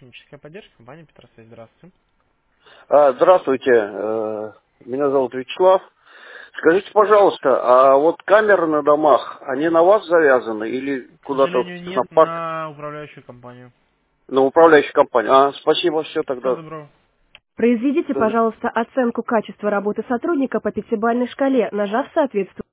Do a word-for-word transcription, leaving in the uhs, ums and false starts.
техническая поддержка, компания Петросвязь. Здравствуйте. А, Здравствуйте, э, меня зовут Вячеслав. Скажите, пожалуйста, а вот камеры на домах, они на вас завязаны или К куда-то в сожалению, нет, технопарк, на управляющую компанию. на управляющую компанию? А, спасибо, все Всего тогда. доброго. Произведите, пожалуйста, оценку качества работы сотрудника по пятибалльной шкале, нажав соответствующий